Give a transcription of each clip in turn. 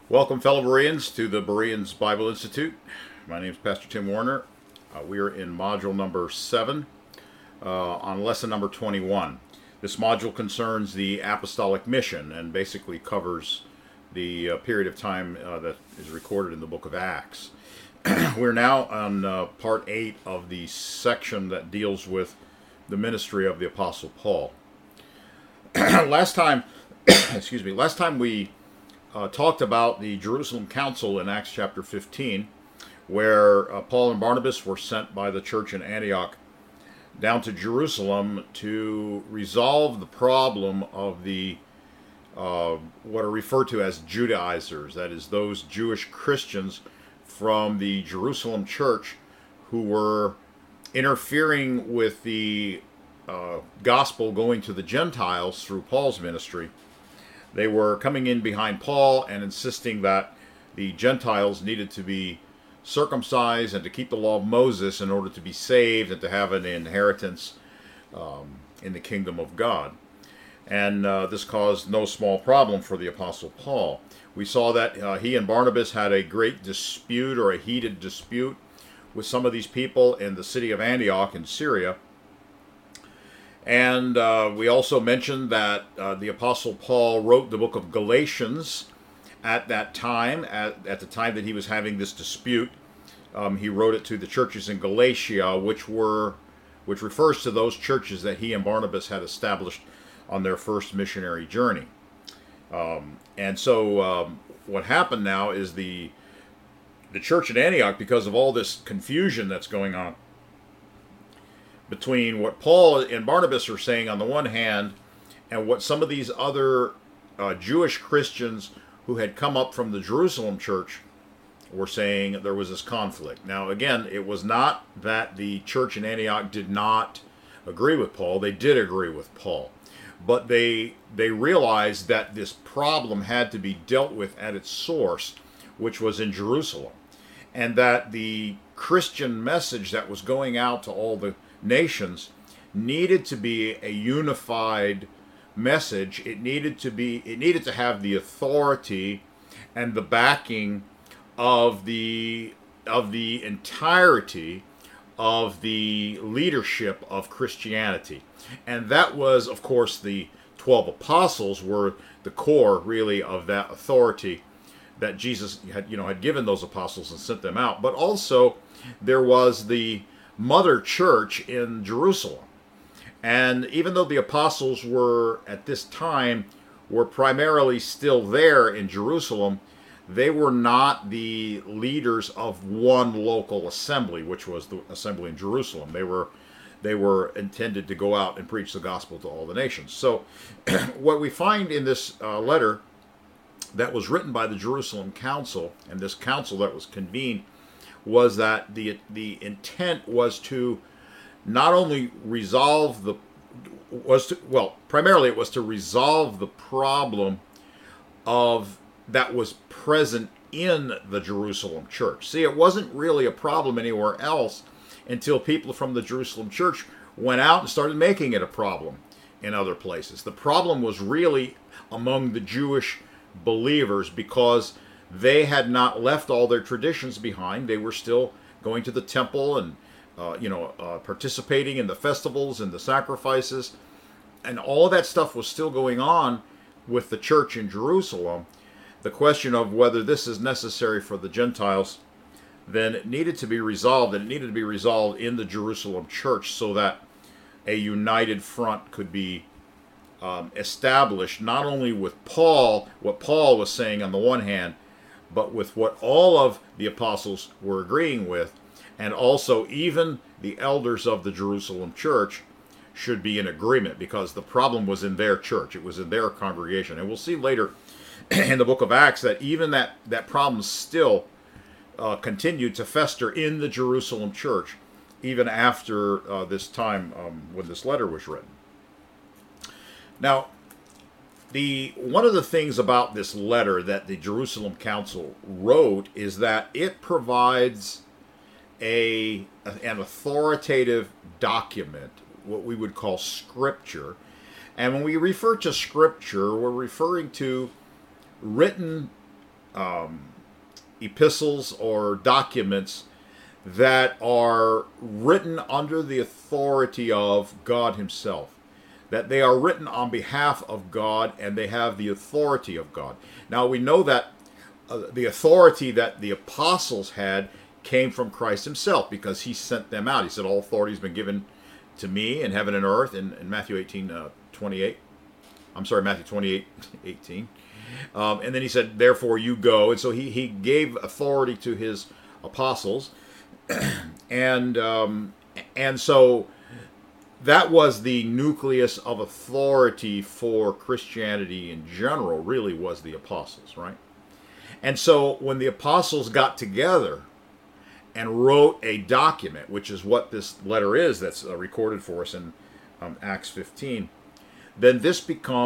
Welcome, fellow Bereans, to the Bereans Bible Institute. My name is Pastor Tim Warner. We are in module number 7 on lesson number 21. This module concerns the apostolic mission and basically covers the period of time that is recorded in the book of Acts. We're now on part 8 of the section that deals with the ministry of the Apostle Paul. last time we talked about the Jerusalem Council in Acts chapter 15, where Paul and Barnabas were sent by the church in Antioch down to Jerusalem to resolve the problem of the what are referred to as Judaizers, that is, those Jewish Christians from the Jerusalem church who were interfering with the gospel going to the Gentiles through Paul's ministry. They were coming in behind Paul and insisting that the Gentiles needed to be circumcised and to keep the law of Moses in order to be saved and to have an inheritance in the kingdom of God. And this caused no small problem for the Apostle Paul. We saw that he and Barnabas had a great dispute, or a heated dispute, with some of these people in the city of Antioch in Syria. And we also mentioned that the Apostle Paul wrote the book of Galatians at that time, at the time that he was having this dispute. He wrote it to the churches in Galatia, which refers to those churches that he and Barnabas had established on their first missionary journey. And so what happened now is the church at Antioch, because of all this confusion that's going on between what Paul and Barnabas are saying on the one hand and what some of these other Jewish Christians who had come up from the Jerusalem church were saying, there was this conflict. Now, again, it was not that the church in Antioch did not agree with Paul. They did agree with Paul. But they realized that this problem had to be dealt with at its source, which was in Jerusalem. And that the Christian message that was going out to all the nations needed to be a unified message. It needed to have the authority and the backing of the entirety of the leadership of Christianity. And that was, of course, the 12 apostles were the core, really, of that authority that Jesus had given those apostles and sent them out. But also there was the mother church in Jerusalem. And even though the apostles were, at this time, were primarily still there in Jerusalem, they were not the leaders of one local assembly, which was the assembly in Jerusalem. They were intended to go out and preach the gospel to all the nations. So what we find in this letter that was written by the Jerusalem Council, and this council that was convened, was that the intent was to not only primarily it was to resolve the problem of that was present in the Jerusalem church. See, it wasn't really a problem anywhere else until people from the Jerusalem church went out and started making it a problem in other places. The problem was really among the Jewish believers because they had not left all their traditions behind. They were still going to the temple and participating in the festivals and the sacrifices, and all that stuff was still going on with the church in Jerusalem. The question of whether this is necessary for the Gentiles then it needed to be resolved, and it needed to be resolved in the Jerusalem church so that a united front could be established, not only with Paul, what Paul was saying on the one hand, but with what all of the apostles were agreeing with, and also even the elders of the Jerusalem church should be in agreement, because the problem was in their church. It was in their congregation. And we'll see later in the book of Acts that even that problem still continued to fester in the Jerusalem church, even after this time when this letter was written. Now, one of the things about this letter that the Jerusalem Council wrote is that it provides an authoritative document, what we would call scripture. And when we refer to scripture, we're referring to written epistles or documents that are written under the authority of God himself, that they are written on behalf of God and they have the authority of God. Now we know that the authority that the apostles had came from Christ himself, because he sent them out. He said, all authority has been given to me in heaven and earth, in Matthew 18, 28. I'm sorry, Matthew 28, 18. And then he said, therefore you go. And so he gave authority to his apostles. And so that was the nucleus of authority for Christianity in general, really was the apostles, right? And so when the apostles got together and wrote a document, which is what this letter is that's recorded for us in Acts 15, then this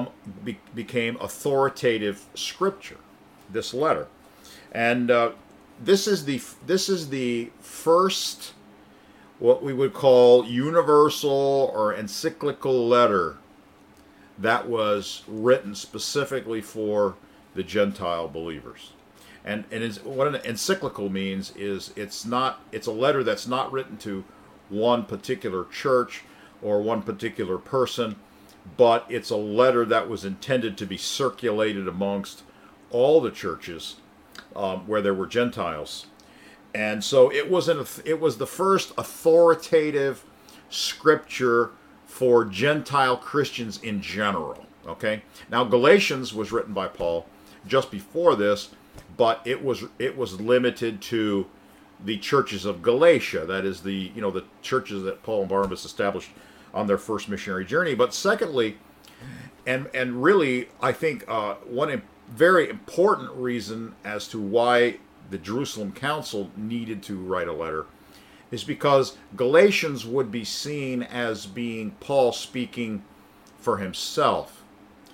became authoritative scripture, this letter. And this is the first, what we would call universal or encyclical letter that was written specifically for the Gentile believers. And what an encyclical means is it's a letter that's not written to one particular church or one particular person, but it's a letter that was intended to be circulated amongst all the churches where there were Gentiles. And so it was the first authoritative scripture for Gentile Christians in general. Okay? Now Galatians was written by Paul just before this, but it was limited to the churches of Galatia. That is the churches that Paul and Barnabas established on their first missionary journey. But secondly, and really, I think one very important reason as to why the Jerusalem Council needed to write a letter is because Galatians would be seen as being Paul speaking for himself,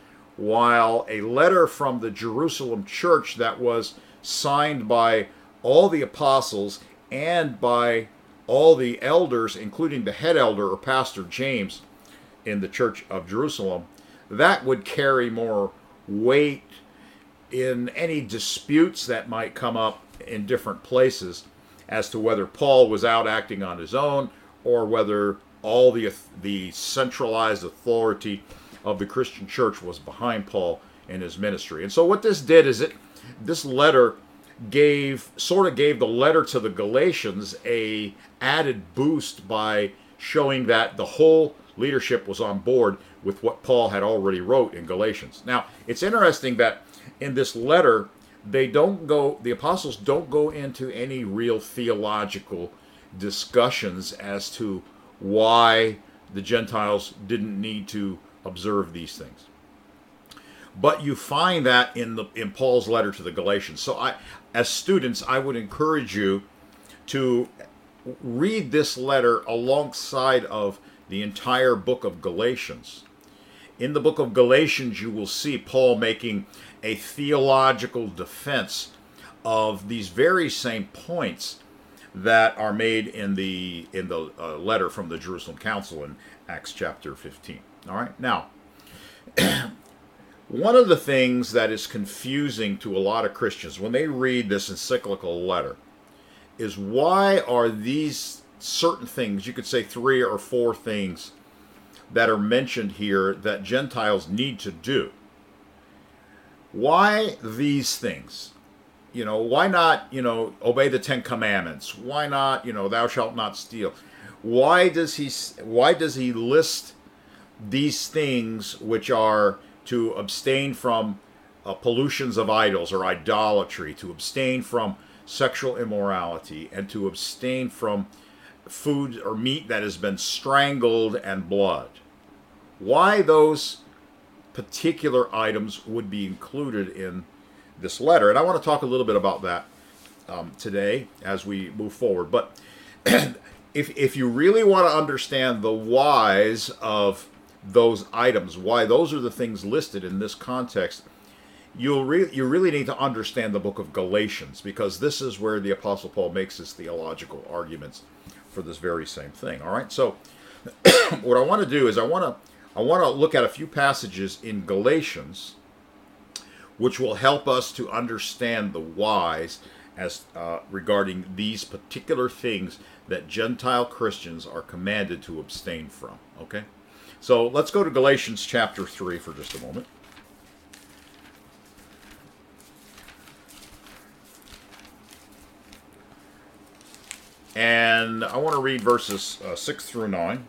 while a letter from the Jerusalem church that was signed by all the apostles and by all the elders, including the head elder or Pastor James in the church of Jerusalem, that would carry more weight in any disputes that might come up in different places as to whether Paul was out acting on his own or whether all the centralized authority of the Christian church was behind Paul and his ministry. And so what this did is this letter gave the letter to the Galatians a added boost by showing that the whole leadership was on board with what Paul had already wrote in Galatians. Now, it's interesting that in this letter, the apostles don't go into any real theological discussions as to why the Gentiles didn't need to observe these things. But you find that in Paul's letter to the Galatians. So as students, I would encourage you to read this letter alongside of the entire book of Galatians. In the book of Galatians, you will see Paul making a theological defense of these very same points that are made in the letter from the Jerusalem Council in Acts chapter 15. All right, now, one of the things that is confusing to a lot of Christians when they read this encyclical letter is, why are these certain things, you could say 3 or 4 things that are mentioned here that Gentiles need to do? Why these things? Why not, obey the 10 commandments? Why not, thou shalt not steal? Why does he list these things, which are to abstain from pollutions of idols or idolatry, to abstain from sexual immorality, and to abstain from food or meat that has been strangled and blood? Why those particular items would be included in this letter? And I want to talk a little bit about that today as we move forward. But if you really want to understand the whys of those items, why those are the things listed in this context, you really need to understand the book of Galatians, because this is where the Apostle Paul makes his theological arguments for this very same thing. All right, so what I want to do is I want to look at a few passages in Galatians which will help us to understand the whys as regarding these particular things that Gentile Christians are commanded to abstain from. Okay? So let's go to Galatians chapter 3 for just a moment. And I want to read verses 6 through 9.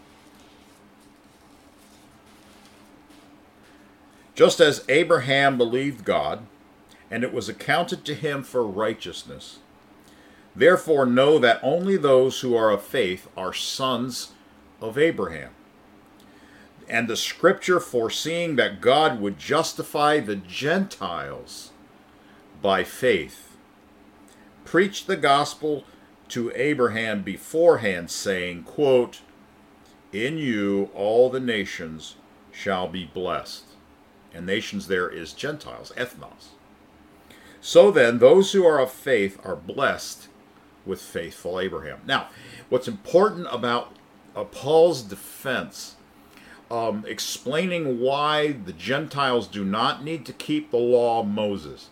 Just as Abraham believed God, and it was accounted to him for righteousness. Therefore know that only those who are of faith are sons of Abraham. And the scripture, foreseeing that God would justify the Gentiles by faith, preached the gospel to Abraham beforehand, saying, quote, in you all the nations shall be blessed. And nations there is Gentiles, ethnos. So then, those who are of faith are blessed with faithful Abraham. Now, what's important about Paul's defense, explaining why the Gentiles do not need to keep the law of Moses,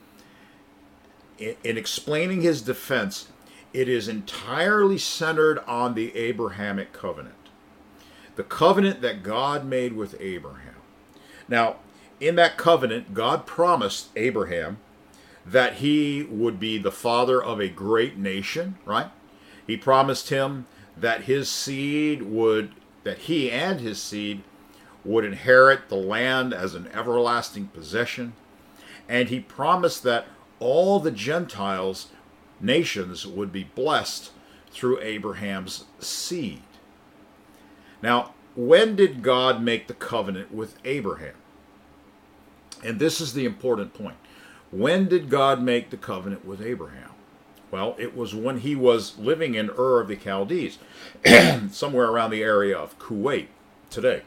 in explaining his defense, it is entirely centered on the Abrahamic covenant. The covenant that God made with Abraham. Now, in that covenant, God promised Abraham that he would be the father of a great nation, right? He promised him that that he and his seed would inherit the land as an everlasting possession. And he promised that all the Gentiles, nations, would be blessed through Abraham's seed. Now, when did God make the covenant with Abraham? And this is the important point. When did God make the covenant with Abraham? Well, it was when he was living in Ur of the Chaldees, somewhere around the area of Kuwait today.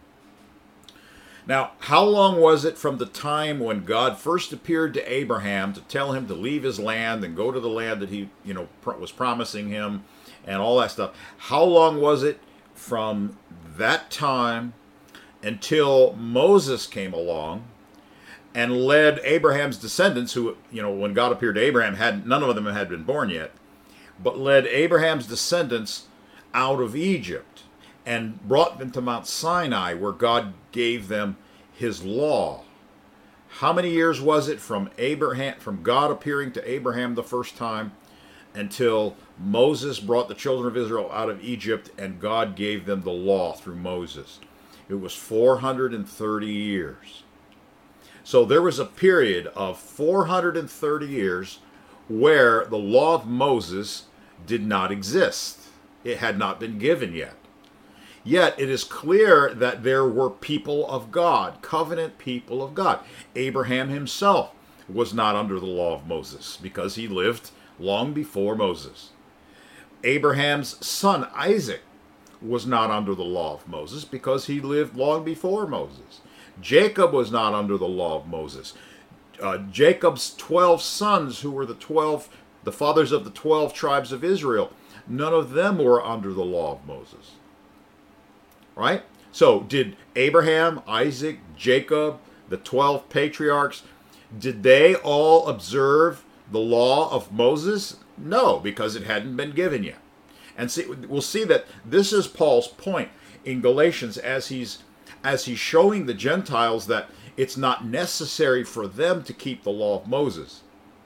Now, how long was it from the time when God first appeared to Abraham to tell him to leave his land and go to the land that he, was promising him and all that stuff? How long was it from that time until Moses came along and led Abraham's descendants, who, when God appeared to Abraham, none of them had been born yet, but led Abraham's descendants out of Egypt and brought them to Mount Sinai, where God gave them his law. How many years was it from God appearing to Abraham the first time until Moses brought the children of Israel out of Egypt and God gave them the law through Moses? It was 430 years. So there was a period of 430 years where the law of Moses did not exist. It had not been given yet. Yet it is clear that there were people of God, covenant people of God. Abraham himself was not under the law of Moses because he lived long before Moses. Abraham's son Isaac was not under the law of Moses because he lived long before Moses. Jacob was not under the law of Moses. Jacob's 12 sons, who were the fathers of the 12 tribes of Israel, none of them were under the law of Moses. Right? So did Abraham, Isaac, Jacob, the 12 patriarchs, did they all observe the law of Moses? No, because it hadn't been given yet. And we'll see that this is Paul's point in Galatians as he's showing the Gentiles that it's not necessary for them to keep the law of Moses.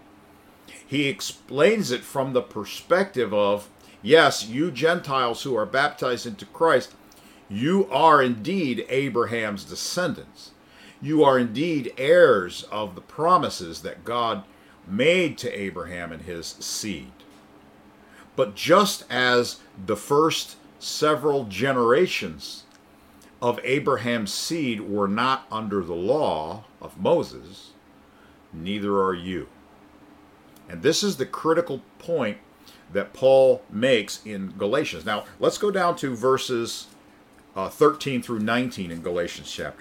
He explains it from the perspective of, yes, you Gentiles who are baptized into Christ, you are indeed Abraham's descendants. You are indeed heirs of the promises that God made to Abraham and his seed. But just as the first several generations of Abraham's seed were not under the law of Moses, neither are you. And this is the critical point that Paul makes in Galatians. Now, let's go down to verses 13 through 19 in Galatians chapter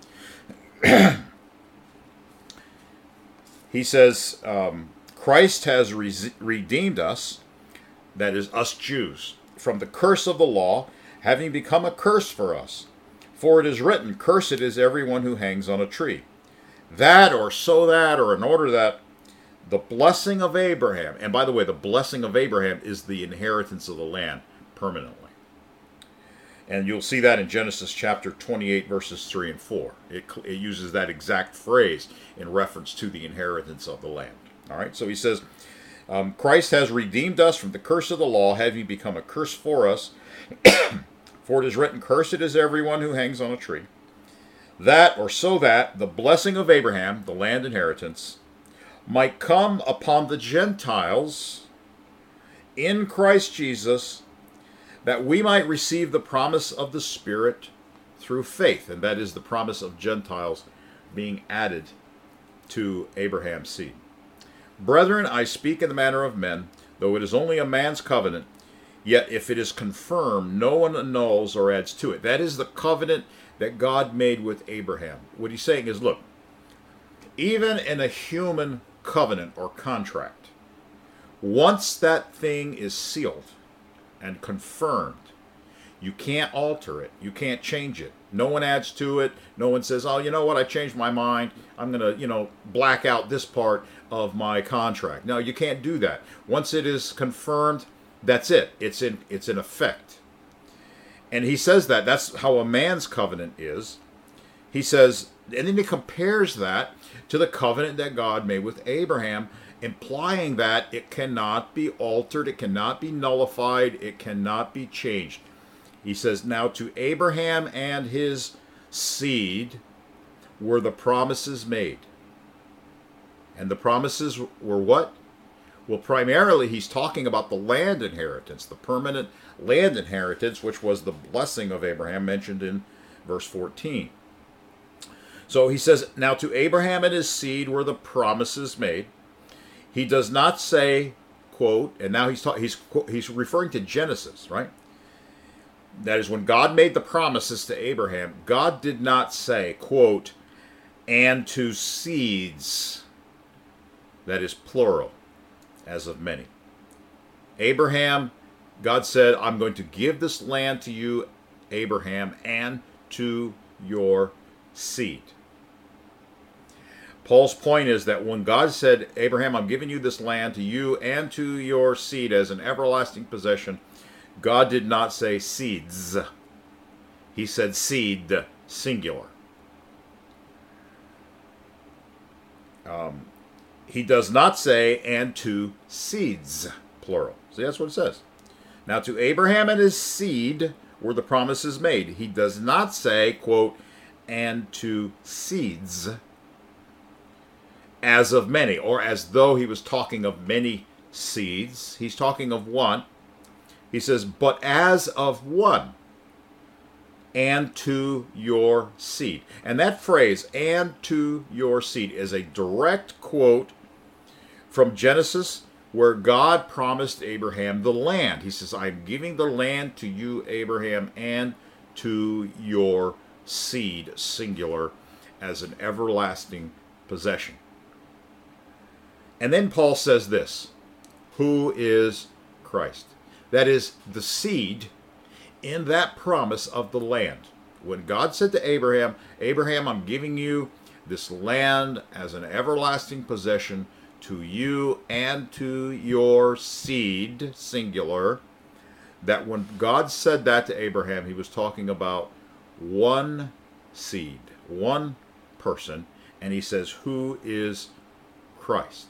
3. He says, Christ has redeemed us, that is, us Jews, from the curse of the law, having become a curse for us. For it is written, cursed is everyone who hangs on a tree, that or so that or in order that the blessing of Abraham, and by the way, the blessing of Abraham is the inheritance of the land permanently. And you'll see that in Genesis chapter 28, verses 3 and 4. It uses that exact phrase in reference to the inheritance of the land. All right, so he says, Christ has redeemed us from the curse of the law, having become a curse for us. For it is written, cursed is everyone who hangs on a tree. That, or so that, the blessing of Abraham, the land inheritance, might come upon the Gentiles in Christ Jesus, that we might receive the promise of the Spirit through faith. And that is the promise of Gentiles being added to Abraham's seed. Brethren, I speak in the manner of men, though it is only a man's covenant, yet if it is confirmed, no one annuls or adds to it. That is the covenant that God made with Abraham. What he's saying is, look, even in a human covenant or contract, once that thing is sealed and confirmed, you can't alter it. You can't change it. No one adds to it. No one says, oh, you know what, I changed my mind. I'm going to, black out this part of my contract. No, you can't do that. Once it is confirmed, that's it. It's in effect. And he says that. That's how a man's covenant is. He says, and then he compares that to the covenant that God made with Abraham, implying that it cannot be altered, it cannot be nullified, it cannot be changed. He says, now to Abraham and his seed were the promises made. And the promises were what? Well, primarily he's talking about the land inheritance, the permanent land inheritance, which was the blessing of Abraham mentioned in verse 14. So he says, now to Abraham and his seed were the promises made. He does not say, quote, and now he's referring to Genesis, right? That is when God made the promises to Abraham, God did not say, quote, and to seeds, that is plural, as of many. Abraham, God said, I'm going to give this land to you, Abraham, and to your seed. Paul's point is that when God said, Abraham, I'm giving you this land to you and to your seed as an everlasting possession, God did not say seeds. He said seed, singular. He does not say, and to seeds, plural. See, that's what it says. Now, to Abraham and his seed were the promises made. He does not say, quote, and to seeds, as of many, or as though he was talking of many seeds. He's talking of one. He says, but as of one, and to your seed. And that phrase, and to your seed, is a direct quote from Genesis, where God promised Abraham the land. He says, I'm giving the land to you, Abraham, and to your seed, singular, as an everlasting possession. And then Paul says this, who is Christ? That is the seed in that promise of the land. When God said to Abraham, Abraham, I'm giving you this land as an everlasting possession to you and to your seed, singular, that when God said that to Abraham, he was talking about one seed, one person, and he says, who is Christ?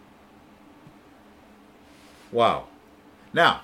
Wow. Now,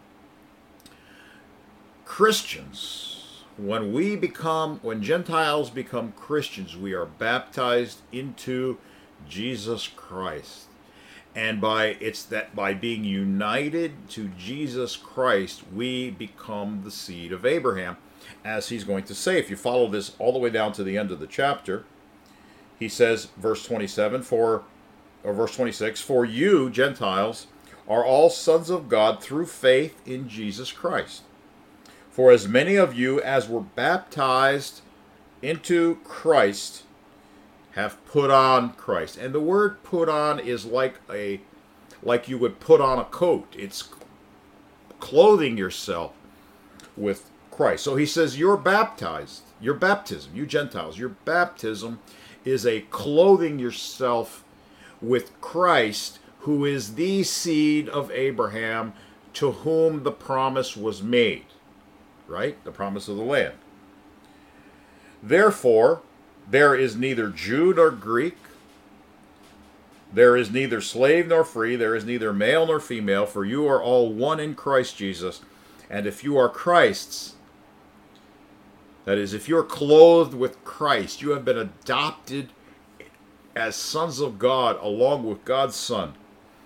Christians, when Gentiles become Christians, we are baptized into Jesus Christ. And by being united to Jesus Christ, we become the seed of Abraham, as he's going to say. If you follow this all the way down to the end of the chapter, he says, verse 26, for you, Gentiles, are all sons of God through faith in Jesus Christ. For as many of you as were baptized into Christ have put on Christ. And the word put on is like you would put on a coat. It's clothing yourself with Christ. So he says you're baptized. Your baptism, you Gentiles, your baptism is a clothing yourself with Christ, who is the seed of Abraham, to whom the promise was made. Right? The promise of the land. Therefore, there is neither Jew nor Greek, there is neither slave nor free, there is neither male nor female, for you are all one in Christ Jesus. And if you are Christ's, that is, if you're clothed with Christ, you have been adopted as sons of God along with God's Son.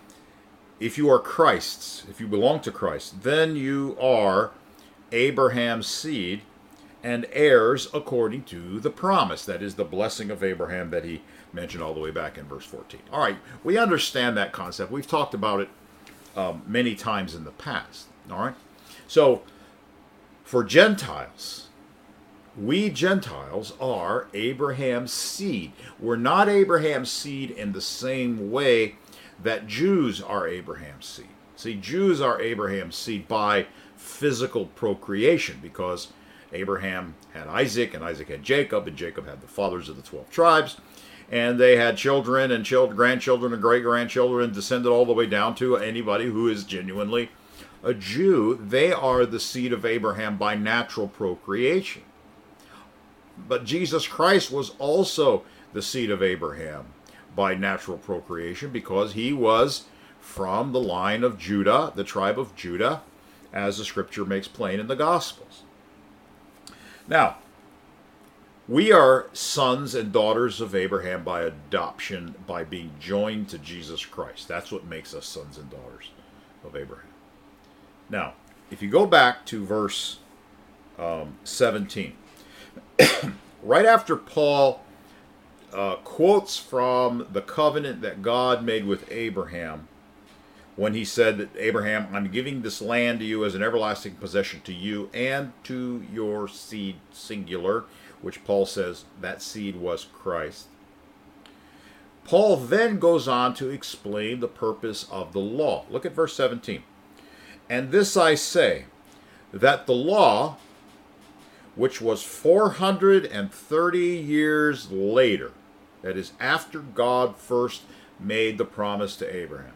If you are Christ's, if you belong to Christ, then you are Abraham's seed and heirs according to the promise. That is the blessing of Abraham that he mentioned all the way back in verse 14. All right, we understand that concept. We've talked about it many times in the past. All right, so for Gentiles, we Gentiles are Abraham's seed. We're not Abraham's seed in the same way that Jews are Abraham's seed. See, Jews are Abraham's seed by physical procreation, because Abraham had Isaac, and Isaac had Jacob, and Jacob had the fathers of the 12 tribes, and they had children and grandchildren and great-grandchildren, and descended all the way down to anybody who is genuinely a Jew. They are the seed of Abraham by natural procreation. But Jesus Christ was also the seed of Abraham by natural procreation, because he was from the line of Judah, the tribe of Judah, as the scripture makes plain in the Gospels. Now, we are sons and daughters of Abraham by adoption, by being joined to Jesus Christ. That's what makes us sons and daughters of Abraham. Now, if you go back to verse 17, right after Paul quotes from the covenant that God made with Abraham, when he said that, Abraham, I'm giving this land to you as an everlasting possession, to you and to your seed, singular, which Paul says that seed was Christ. Paul then goes on to explain the purpose of the law. Look at verse 17. And this I say, that the law, which was 430 years later, that is, after God first made the promise to Abraham,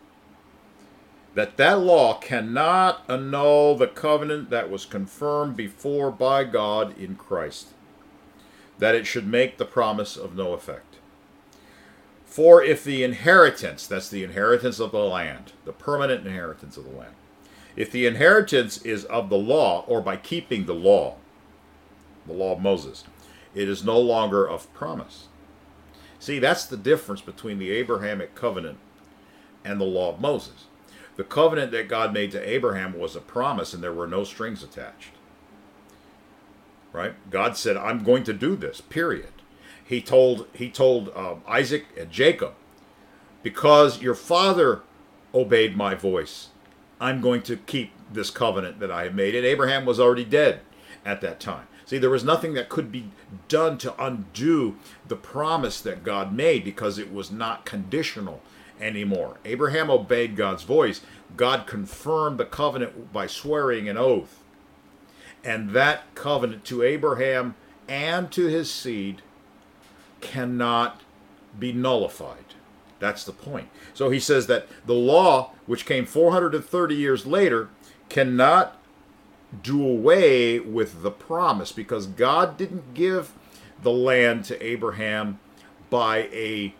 that law cannot annul the covenant that was confirmed before by God in Christ, that it should make the promise of no effect. For if the inheritance, that's the inheritance of the land, the permanent inheritance of the land, if the inheritance is of the law, or by keeping the law of Moses, it is no longer of promise. See, that's the difference between the Abrahamic covenant and the law of Moses. The covenant that God made to Abraham was a promise, and there were no strings attached. Right? God said, I'm going to do this, period. He told Isaac and Jacob, because your father obeyed my voice, I'm going to keep this covenant that I have made. And Abraham was already dead at that time. See, there was nothing that could be done to undo the promise that God made, because it was not conditional anymore. Abraham obeyed God's voice. God confirmed the covenant by swearing an oath. And that covenant to Abraham and to his seed cannot be nullified. That's the point. So he says that the law, which came 430 years later, cannot do away with the promise, because God didn't give the land to Abraham by a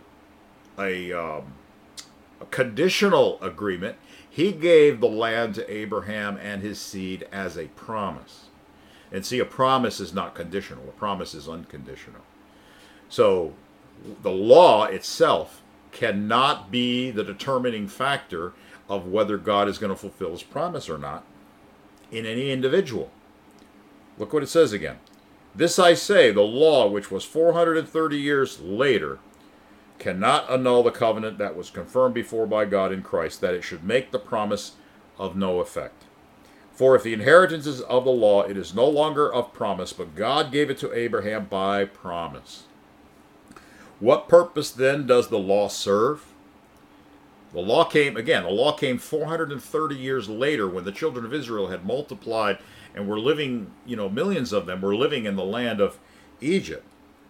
conditional agreement. He gave the land to Abraham and his seed as a promise. And see, a promise is not conditional. A promise is unconditional. So the law itself cannot be the determining factor of whether God is going to fulfill his promise or not in any individual. Look what it says again. This I say, the law, which was 430 years later, cannot annul the covenant that was confirmed before by God in Christ, that it should make the promise of no effect. For if the inheritance is of the law, it is no longer of promise, but God gave it to Abraham by promise. What purpose then does the law serve? The law came 430 years later, when the children of Israel had multiplied and were living, millions of them were living in the land of Egypt.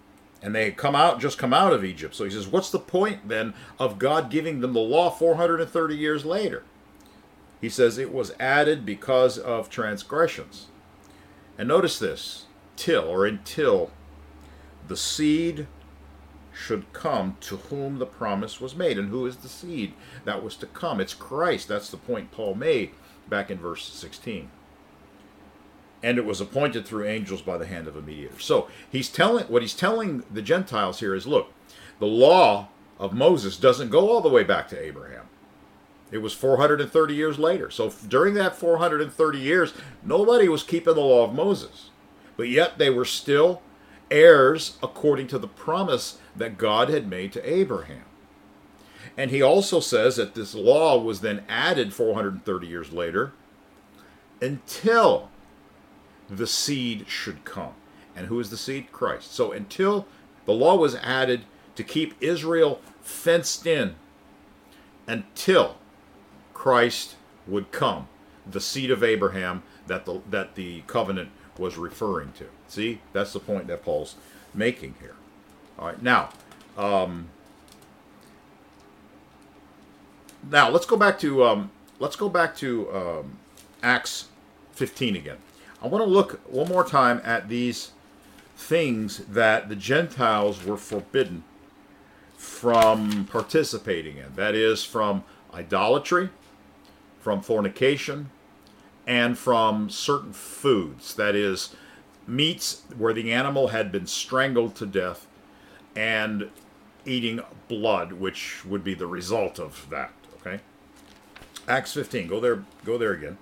And they had just come out of Egypt. So he says, what's the point then of God giving them the law 430 years later? He says it was added because of transgressions. And notice this, until the seed should come to whom the promise was made. And who is the seed that was to come? It's Christ. That's the point Paul made back in verse 16. And it was appointed through angels by the hand of a mediator. So what he's telling the Gentiles here is, look, the law of Moses doesn't go all the way back to Abraham. It was 430 years later. So during that 430 years, nobody was keeping the law of Moses. But yet they were still heirs according to the promise that God had made to Abraham. And he also says that this law was then added 430 years later until the seed should come. And who is the seed? Christ. So until the law was added to keep Israel fenced in, until Christ would come, the seed of Abraham that the covenant was referring to. See, that's the point that Paul's making here. All right, now let's go back to Acts 15 again. I want to look one more time at these things that the Gentiles were forbidden from participating in. That is, from idolatry, from fornication, and from certain foods. That is, meats where the animal had been strangled to death, and eating blood, which would be the result of that. Okay, Acts 15. Go there again.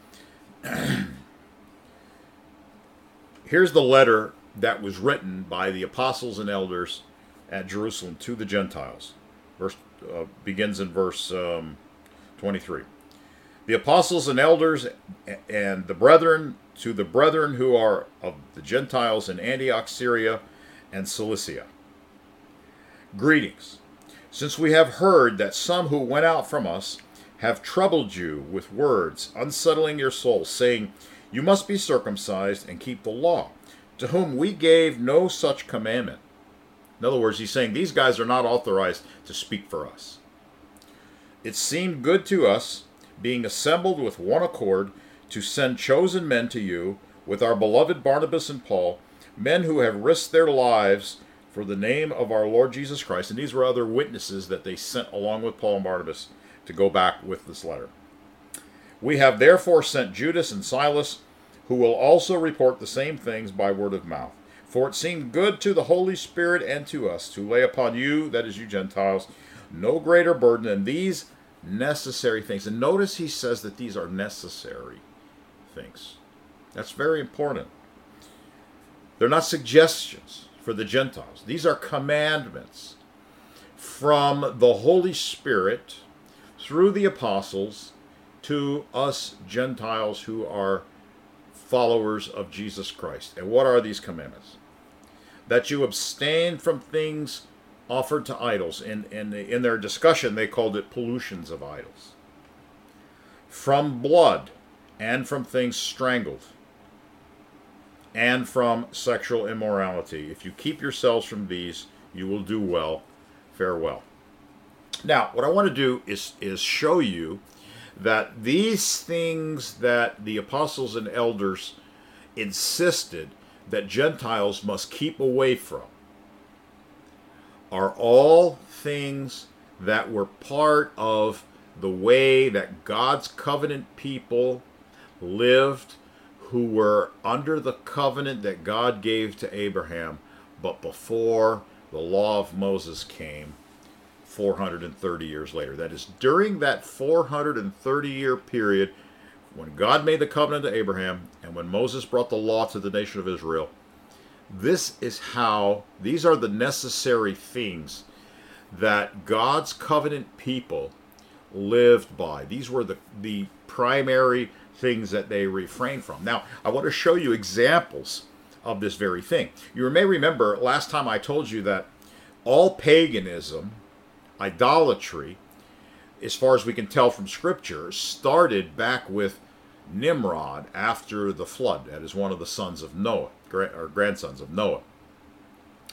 Here's the letter that was written by the apostles and elders at Jerusalem to the Gentiles. Begins in verse 23. The apostles and elders and the brethren, to the brethren who are of the Gentiles in Antioch, Syria, and Cilicia. Greetings. Since we have heard that some who went out from us have troubled you with words, unsettling your souls, saying, you must be circumcised and keep the law, to whom we gave no such commandment. In other words, he's saying these guys are not authorized to speak for us. It seemed good to us, being assembled with one accord, to send chosen men to you, with our beloved Barnabas and Paul, men who have risked their lives for the name of our Lord Jesus Christ. And these were other witnesses that they sent along with Paul and Barnabas to go back with this letter. We have therefore sent Judas and Silas, who will also report the same things by word of mouth. For it seemed good to the Holy Spirit and to us to lay upon you, that is you Gentiles, no greater burden than these necessary things. And notice he says that these are necessary things. That's very important. They're not suggestions for the Gentiles. These are commandments from the Holy Spirit through the apostles to us Gentiles who are followers of Jesus Christ. And what are these commandments? That you abstain from things offered to idols. In their discussion, they called it pollutions of idols. From blood, and from things strangled, and from sexual immorality. If you keep yourselves from these, you will do well. Farewell. Now, what I want to do is show you that these things that the apostles and elders insisted that Gentiles must keep away from are all things that were part of the way that God's covenant people lived, who were under the covenant that God gave to Abraham, but before the law of Moses came 430 years later. That is, during that 430-year period, when God made the covenant to Abraham and when Moses brought the law to the nation of Israel, these are the necessary things that God's covenant people lived by. These were the primary things that they refrained from. Now, I want to show you examples of this very thing. You may remember last time I told you that all paganism, idolatry, as far as we can tell from Scripture, started back with Nimrod after the flood. That is one of the sons of Noah, or grandsons of Noah.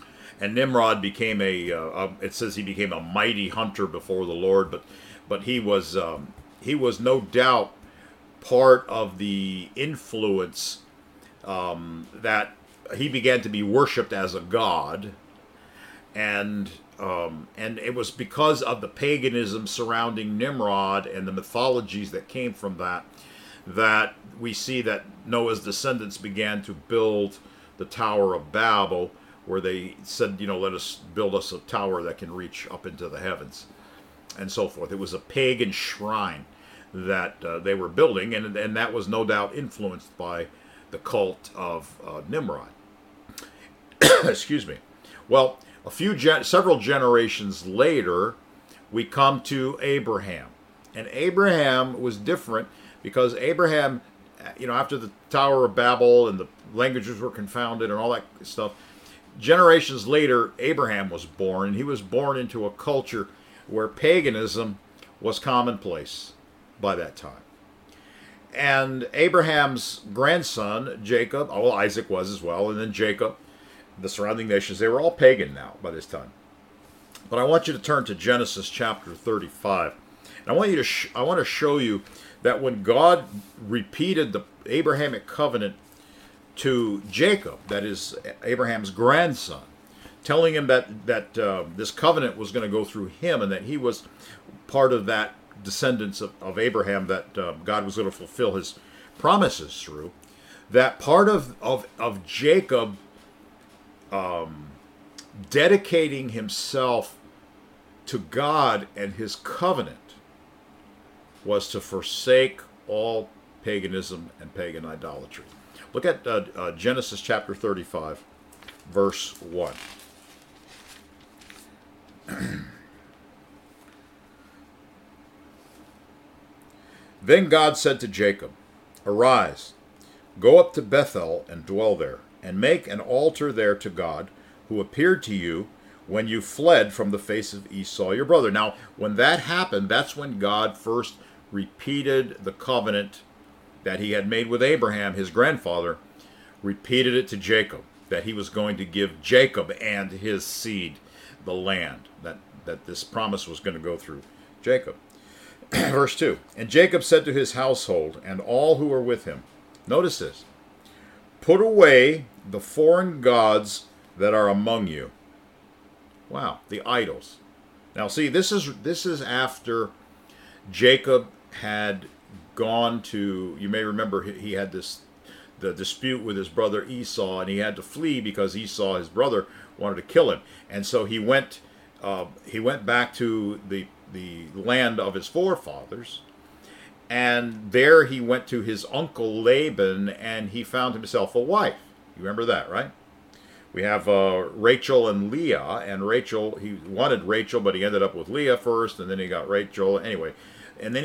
And Nimrod became it says he became a mighty hunter before the Lord, but he was no doubt part of the influence that he began to be worshipped as a god, and it was because of the paganism surrounding Nimrod and the mythologies that came from that we see that Noah's descendants began to build the Tower of Babel, where they said, let us build us a tower that can reach up into the heavens, and so forth. It was a pagan shrine that they were building, and that was no doubt influenced by the cult of Nimrod. Excuse me. Well, several generations later, we come to Abraham, and Abraham was different because Abraham, after the Tower of Babel and the languages were confounded and all that stuff, generations later, Abraham was born, and he was born into a culture where paganism was commonplace by that time. And Abraham's grandson, Jacob, Isaac was as well, and then Jacob, the surrounding nations, they were all pagan now by this time. But I want you to turn to Genesis chapter 35. And I want to show you that when God repeated the Abrahamic covenant to Jacob, that is Abraham's grandson, telling him that this covenant was going to go through him and that he was part of that descendants of Abraham that God was going to fulfill his promises through, that part of Jacob dedicating himself to God and his covenant was to forsake all paganism and pagan idolatry. Look at Genesis chapter 35, verse 1. Then God said to Jacob, "Arise, go up to Bethel and dwell there, and make an altar there to God, who appeared to you when you fled from the face of Esau your brother." Now, when that happened, that's when God first repeated the covenant that he had made with Abraham, his grandfather, repeated it to Jacob, that he was going to give Jacob and his seed the land, that this promise was going to go through Jacob. Verse 2, "And Jacob said to his household and all who were with him," notice this, "Put away the foreign gods that are among you." Wow, the idols. Now see, this is after Jacob had gone to, you may remember he had the dispute with his brother Esau, and he had to flee because Esau, his brother, wanted to kill him. And so he went back to the land of his forefathers, and there he went to his uncle Laban, and he found himself a wife. You remember that, right? We have Rachel and Leah, and Rachel, he wanted Rachel, but he ended up with Leah first, and then he got Rachel anyway. And then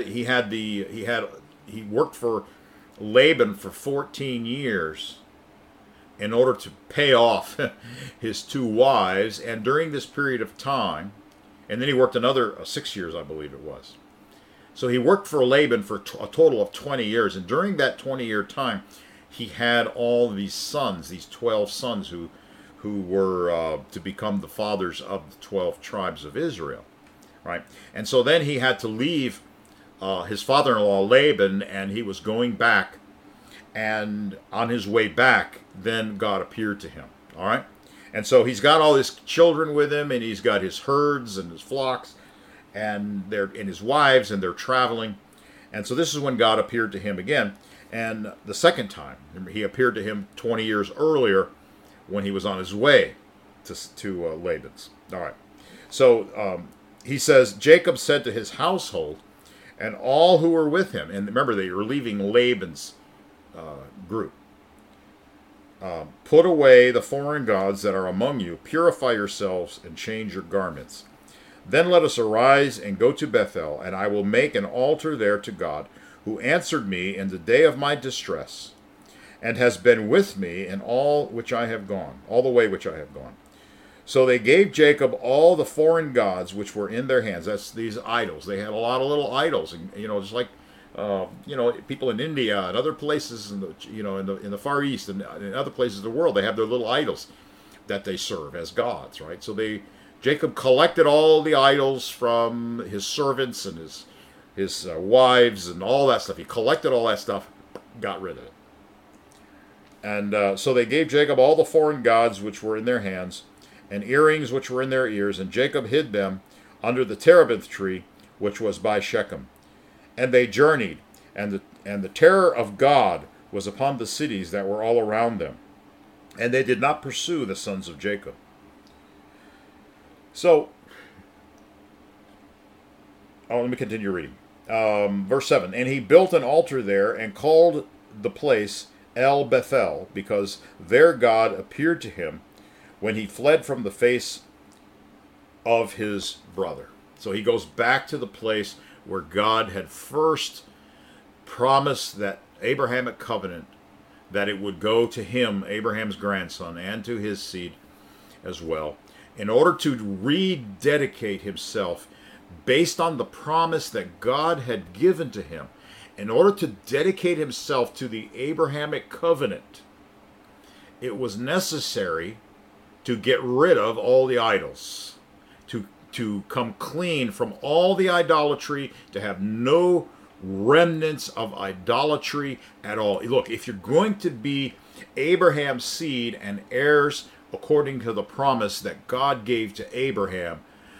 he worked for Laban for 14 years in order to pay off his two wives, and during this period of time, and then he worked another 6 years, I believe it was. So he worked for Laban for a total of 20 years, and during that 20-year time, he had all these sons, these 12 sons who were to become the fathers of the 12 tribes of Israel, right? And so then he had to leave his father-in-law Laban, and he was going back, and on his way back, then God appeared to him, all right? And so he's got all his children with him, and he's got his herds and his flocks, and his wives, and they're traveling. And so this is when God appeared to him again. And the second time, he appeared to him 20 years earlier when he was on his way to Laban's. All right. So he says, Jacob said to his household and all who were with him, and remember they were leaving Laban's group, "Put away the foreign gods that are among you, purify yourselves, and change your garments. Then let us arise and go to Bethel, and I will make an altar there to God, who answered me in the day of my distress, and has been with me in all the way which I have gone." So they gave Jacob all the foreign gods which were in their hands. That's these idols. They had a lot of little idols, and just like people in India and other places in the Far East and in other places of the world, they have their little idols. that they serve as gods, right? So Jacob collected all the idols from his servants and his wives and all that stuff. He collected all that stuff, got rid of it. And so they gave Jacob all the foreign gods which were in their hands, and earrings which were in their ears, and Jacob hid them under the terebinth tree which was by Shechem. And they journeyed, and the terror of God was upon the cities that were all around them, and they did not pursue the sons of Jacob. So, let me continue reading. Verse 7, and he built an altar there and called the place El Bethel, because there God appeared to him when he fled from the face of his brother. So he goes back to the place where God had first promised that Abrahamic covenant, that it would go to him, Abraham's grandson, and to his seed as well, in order to rededicate himself based on the promise that God had given to him. In order to dedicate himself to the Abrahamic covenant, it was necessary to get rid of all the idols, to come clean from all the idolatry, to have no remnants of idolatry at all. Look, if you're going to be Abraham's seed and heirs according to the promise that God gave to Abraham,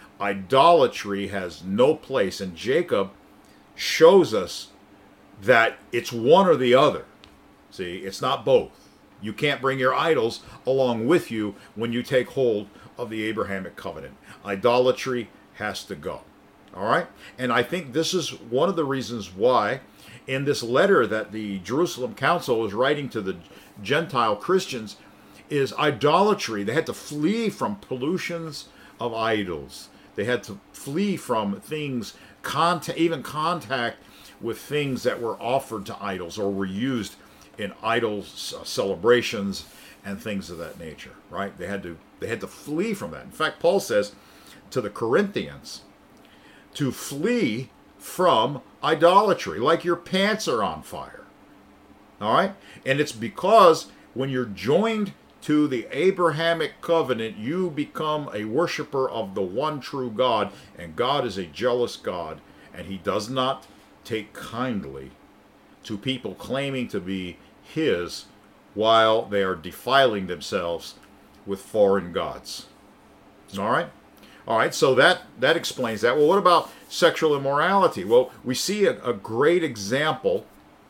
idolatry has no place. And Jacob shows us that it's one or the other. See, it's not both. You can't bring your idols along with you when you take hold of the Abrahamic covenant. Idolatry has to go. All right? And I think this is one of the reasons why in this letter that the Jerusalem Council is writing to the Gentile Christians is idolatry. They had to flee from pollutions of idols. They had to flee from things, even contact with things that were offered to idols or were used in idol celebrations and things of that nature, right? They had to flee from that. In fact, Paul says to the Corinthians to flee from idolatry, like your pants are on fire. All right? And it's because when you're joined to the Abrahamic covenant, you become a worshiper of the one true God, and God is a jealous God, and he does not take kindly to people claiming to be his while they are defiling themselves with foreign gods. All right? All right, so that explains that. Well, what about sexual immorality? Well, we see a great example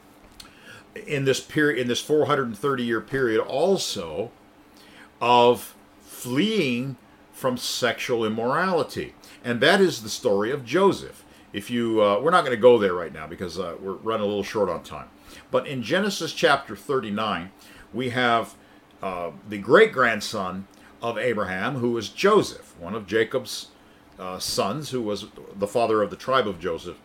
in this period, in this 430-year period also, of fleeing from sexual immorality. And that is the story of Joseph. If you, we're not going to go there right now because we're running a little short on time. But in Genesis chapter 39, we have the great-grandson of Abraham, who was Joseph, one of Jacob's sons, who was the father of the tribe of Joseph.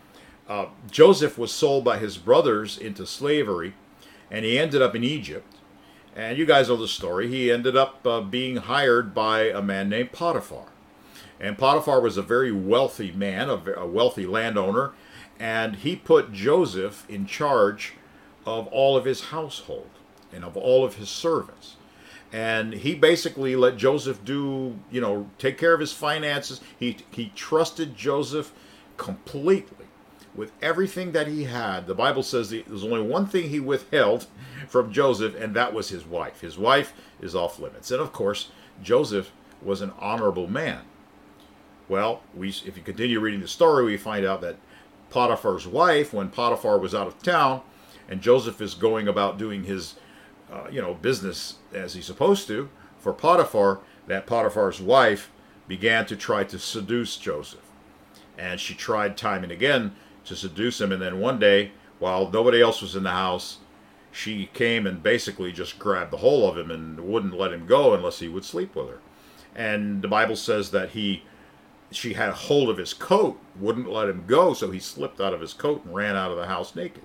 Joseph was sold by his brothers into slavery, and he ended up in Egypt. And you guys know the story. He ended up being hired by a man named Potiphar. And Potiphar was a very wealthy man, a wealthy landowner, and he put Joseph in charge of all of his household and of all of his servants. And he basically let Joseph take care of his finances. He trusted Joseph completely with everything that he had. The Bible says there's only one thing he withheld from Joseph, and that was his wife. His wife is off limits. And of course, Joseph was an honorable man. Well, if you continue reading the story, we find out that Potiphar's wife, when Potiphar was out of town, and Joseph is going about doing his business as he's supposed to, for Potiphar, that Potiphar's wife began to try to seduce Joseph. And she tried time and again to seduce him, and then one day, while nobody else was in the house, she came and basically just grabbed the whole of him and wouldn't let him go unless he would sleep with her. And the Bible says that she had a hold of his coat, wouldn't let him go, so he slipped out of his coat and ran out of the house naked.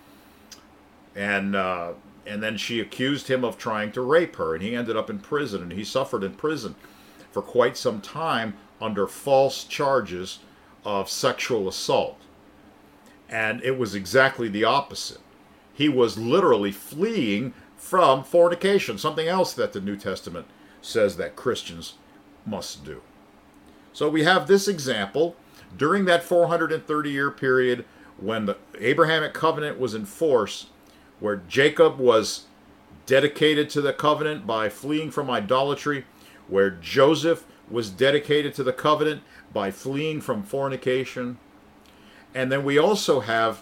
And then she accused him of trying to rape her, and he ended up in prison, and he suffered in prison for quite some time under false charges of sexual assault. And it was exactly the opposite. He was literally fleeing from fornication, something else that the New Testament says that Christians must do. So we have this example during that 430-year period when the Abrahamic covenant was in force, where Jacob was dedicated to the covenant by fleeing from idolatry, where Joseph was dedicated to the covenant by fleeing from fornication. And then we also have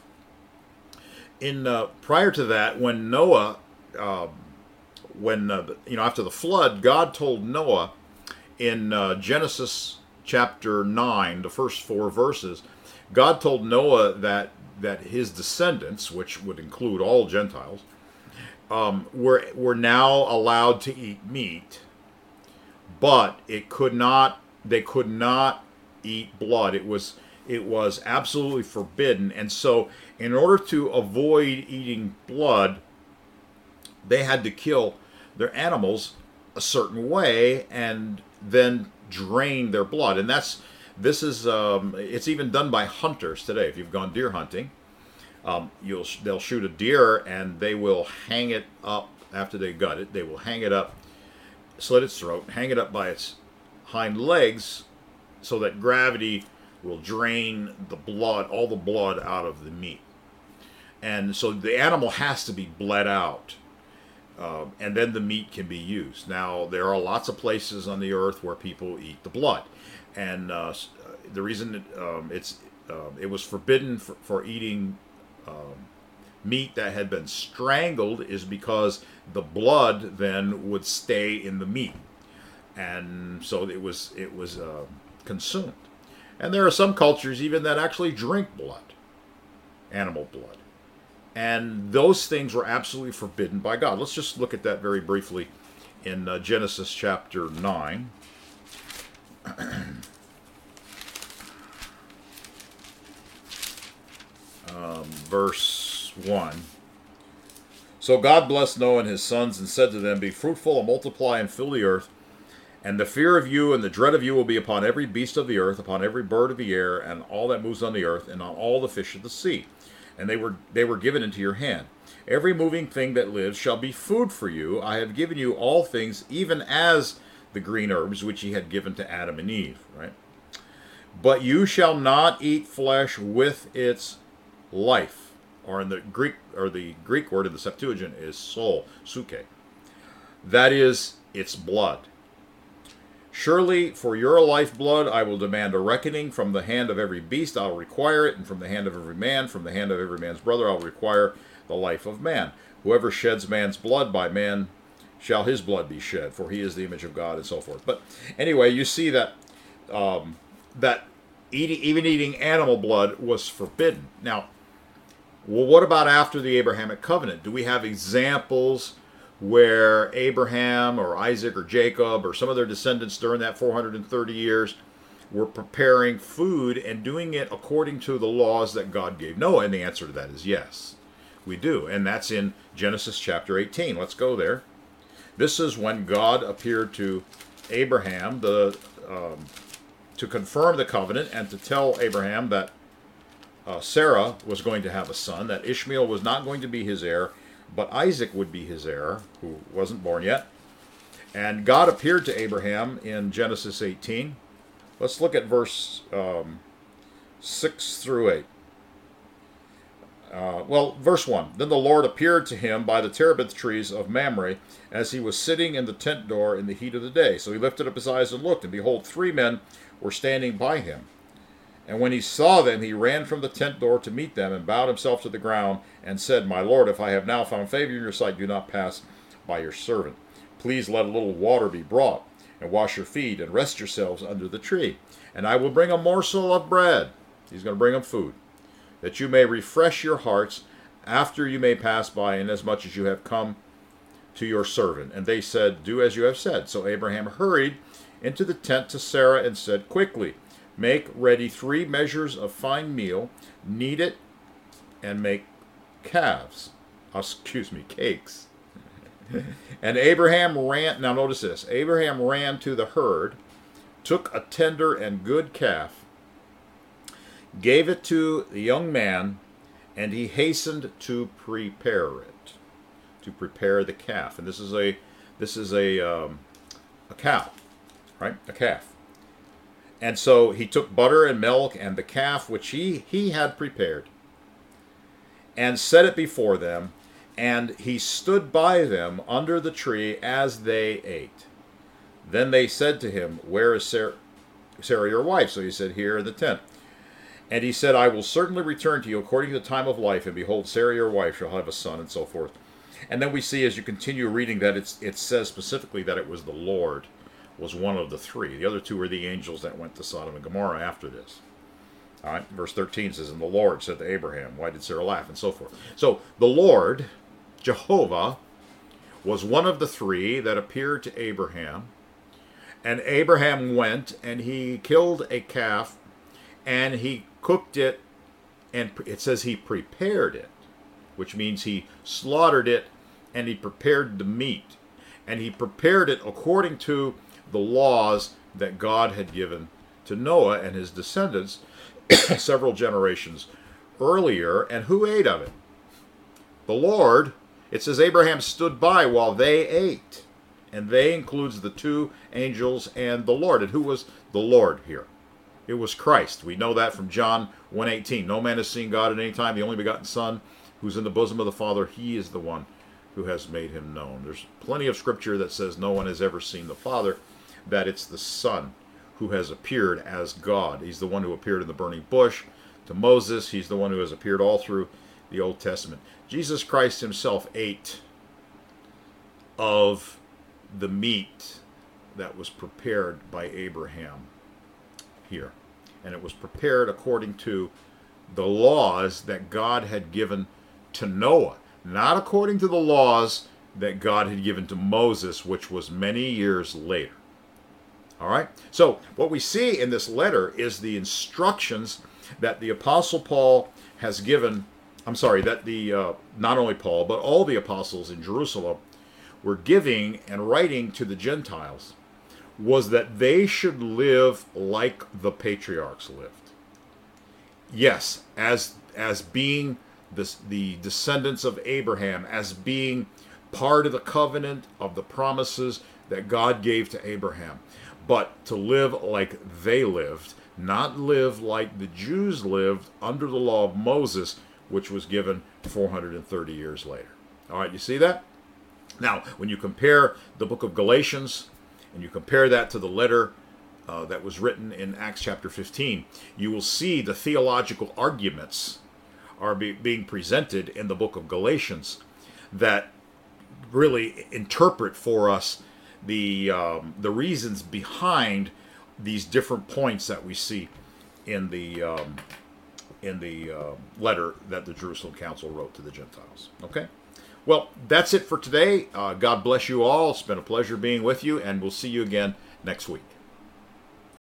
prior to that, when Noah, after the flood, God told Noah in Genesis chapter 9, the first 4 verses, God told Noah that his descendants, which would include all Gentiles, were now allowed to eat meat, but they could not eat blood. It was absolutely forbidden. And so in order to avoid eating blood, they had to kill their animals a certain way and then drain their blood. And it's even done by hunters today. If you've gone deer hunting, they'll shoot a deer and they will hang it up after they gut it. They will hang it up, slit its throat, hang it up by its hind legs, so that gravity will drain all the blood out of the meat. And so the animal has to be bled out, and then the meat can be used. Now, there are lots of places on the earth where people eat the blood, and the reason it was forbidden for eating meat that had been strangled is because the blood then would stay in the meat, and so it was consumed. And there are some cultures even that actually drink blood, animal blood. And those things were absolutely forbidden by God. Let's just look at that very briefly in Genesis chapter 9. Verse 1. So God blessed Noah and his sons and said to them, "Be fruitful and multiply and fill the earth. And the fear of you and the dread of you will be upon every beast of the earth, upon every bird of the air, and all that moves on the earth, and on all the fish of the sea. And they were given into your hand. Every moving thing that lives shall be food for you. I have given you all things, even as the green herbs which he had given to Adam and Eve." Right? "But you shall not eat flesh with its life." Or in the Greek word in the Septuagint is soul, suke. That is its blood. "Surely for your lifeblood I will demand a reckoning. From the hand of every beast I will require it, and from the hand of every man, from the hand of every man's brother I will require the life of man. Whoever sheds man's blood, by man shall his blood be shed, for he is the image of God," and so forth. But anyway, you see that even eating animal blood was forbidden. Now, well, what about after the Abrahamic covenant? Do we have examples where Abraham or Isaac or Jacob or some of their descendants during that 430 years were preparing food and doing it according to the laws that God gave Noah? And the answer to that is yes, we do. And that's in Genesis chapter 18. Let's go there. This is when God appeared to Abraham to confirm the covenant and to tell Abraham that Sarah was going to have a son, that Ishmael was not going to be his heir, but Isaac would be his heir, who wasn't born yet. And God appeared to Abraham in Genesis 18. Let's look at verse 6 through 8. Verse 1. "Then the Lord appeared to him by the terebinth trees of Mamre, as he was sitting in the tent door in the heat of the day. So he lifted up his eyes and looked, and behold, 3 men were standing by him. And when he saw them, he ran from the tent door to meet them, and bowed himself to the ground, and said, 'My Lord, if I have now found favor in your sight, do not pass by your servant. Please let a little water be brought, and wash your feet, and rest yourselves under the tree. And I will bring a morsel of bread.'" He's going to bring them food. "That you may refresh your hearts, after you may pass by, inasmuch as you have come to your servant." And they said, "Do as you have said." So Abraham hurried into the tent to Sarah and said, "Quickly, make ready 3 measures of fine meal, knead it, and make cakes. And Abraham ran, now notice this, Abraham ran to the herd, took a tender and good calf, gave it to the young man, and he hastened to prepare it, to prepare the calf. And this is a a cow, right? A calf. And so he took butter and milk and the calf which he had prepared and set it before them, and he stood by them under the tree as they ate. Then they said to him, "Where is Sarah your wife?" So he said, "Here in the tent." And he said, "I will certainly return to you according to the time of life, and behold, Sarah your wife shall have a son," and so forth. And then we see as you continue reading that it says specifically that it was the Lord was one of the three. The other two were the angels that went to Sodom and Gomorrah after this. All right, verse 13 says, "And the Lord said to Abraham, why did Sarah laugh?" and so forth. So the Lord, Jehovah, was one of the three that appeared to Abraham. And Abraham went and he killed a calf and he cooked it, and it says he prepared it, which means he slaughtered it and he prepared the meat. And he prepared it according to the laws that God had given to Noah and his descendants several generations earlier. And who ate of it? The Lord. It says Abraham stood by while they ate. And they includes the two angels and the Lord. And who was the Lord here? It was Christ. We know that from John 1:18. No man has seen God at any time. The only begotten Son, who's in the bosom of the Father, he is the one who has made him known. There's plenty of scripture that says no one has ever seen the Father, that it's the Son who has appeared as God. He's the one who appeared in the burning bush to Moses. He's the one who has appeared all through the Old Testament. Jesus Christ himself ate of the meat that was prepared by Abraham here. And it was prepared according to the laws that God had given to Noah, not according to the laws that God had given to Moses, which was many years later. All right? So what we see in this letter is the instructions that the Apostle Paul has given. That not only Paul, but all the apostles in Jerusalem were giving and writing to the Gentiles, was that they should live like the patriarchs lived. Yes, as being the descendants of Abraham, as being part of the covenant of the promises that God gave to Abraham, but to live like they lived, not live like the Jews lived under the law of Moses, which was given 430 years later. All right, you see that? Now, when you compare the book of Galatians, and you compare that to the letter that was written in Acts chapter 15, you will see the theological arguments are being presented in the book of Galatians that really interpret for us the reasons behind these different points that we see in the letter that the Jerusalem Council wrote to the Gentiles. Okay? Well, that's it for today. God bless you all. It's been a pleasure being with you, and we'll see you again next week.